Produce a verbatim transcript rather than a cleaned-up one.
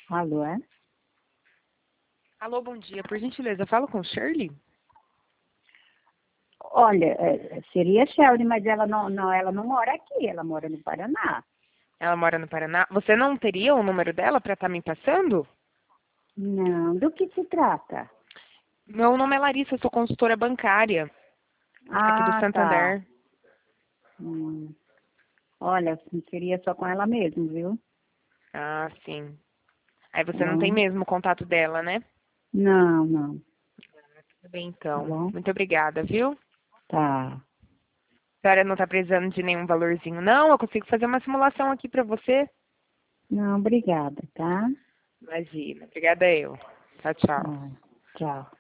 Alô, é? Alô, bom dia. Por gentileza, eu falo com Shirley? Olha, é, seria Shelly, mas ela não, não, ela não mora aqui, ela mora no Paraná. Ela mora no Paraná. Você não teria o número dela para estar me passando? Não, do que se trata? Meu nome é Larissa, eu sou consultora bancária aqui do Ah, tá. Santander. Hum, olha, seria só com ela mesmo, viu? Ah, sim. Aí Tá você não tem bom? mesmo o contato dela, né? Não, não. Tudo bem, Tá então. bom? Muito obrigada, viu? Tá. A senhora não está precisando de nenhum valorzinho, não? Eu consigo fazer uma simulação aqui para você. Não, obrigada, tá? Imagina. Obrigada eu. Tchau, tchau. Ah, tchau.